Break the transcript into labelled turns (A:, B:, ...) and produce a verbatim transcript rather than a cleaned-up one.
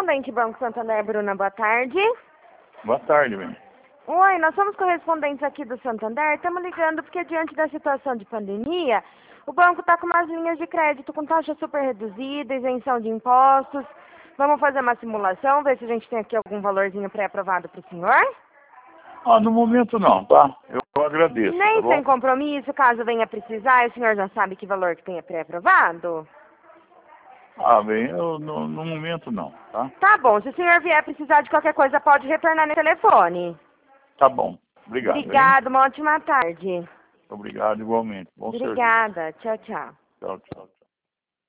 A: correspondente Banco Santander, Bruna, boa tarde.
B: Boa tarde, bem.
A: Oi, nós somos correspondentes aqui do Santander, estamos ligando porque diante da situação de pandemia, o banco está com umas linhas de crédito com taxa super reduzida, isenção de impostos. Vamos fazer uma simulação, ver se a gente tem aqui algum valorzinho pré-aprovado para o senhor?
B: Ah, no momento não, tá? Eu agradeço,
A: Nem
B: tá
A: sem
B: bom?
A: compromisso, caso venha precisar, o senhor já sabe que valor que tenha pré-aprovado?
B: Ah, bem, eu, no, no momento não, tá?
A: Tá bom, se o senhor vier precisar de qualquer coisa, pode retornar no telefone.
B: Tá bom. Obrigado, hein?
A: Obrigada, uma ótima tarde.
B: Obrigado igualmente. Bom serviço.
A: Obrigada, tchau, tchau.
B: Tchau, tchau.